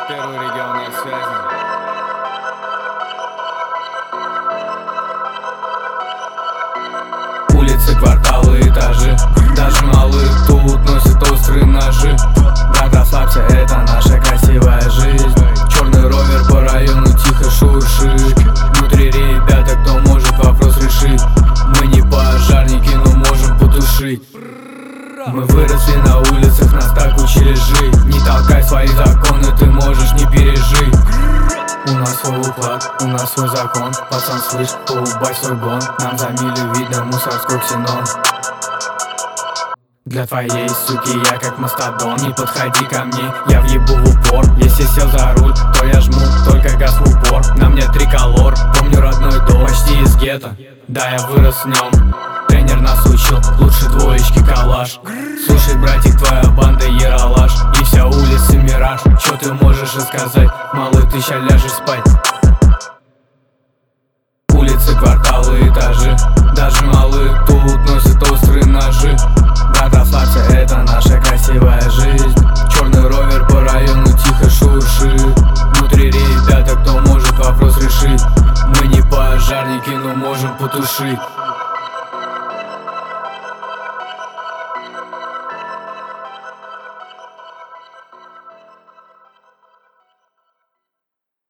Первый регион на связи. Улицы, кварталы, этажи, даже малые тут носят острые ножи. Брат, расслабься, это наша красивая жизнь. Черный ровер по району тихо шуршит. Внутри ребята, кто может вопрос решить. Мы не пожарники, но можем потушить. Мы выросли на улицах, нас так учили жить. Не толкай свои законы, ты можешь не пережить. У нас свой уклад, у нас свой закон. Пацан, слышь, поубавь свой гон. Нам за милю видно мусорской ксенон. Для твоей суки я как мастодон. Не подходи ко мне, я въебу в упор. Если сел за руль, то я жму только газ в упор. На мне триколор, помню родной дом, почти из гетто. Да, я вырос в нем. Тренер нас учил, лучше двоечки калаш. Слушай, братик, твоя банда ералаш. И вся улица мираж. Чё ты можешь рассказать? Малый, ты ща ляжешь спать. Улицы, кварталы, этажи, даже малые тут носят острые ножи. Брат, расслабься, это наша красивая жизнь. Черный ровер по району тихо шуршит. Внутри ребята, кто может вопрос решить. Мы не пожарники, но можем потушить.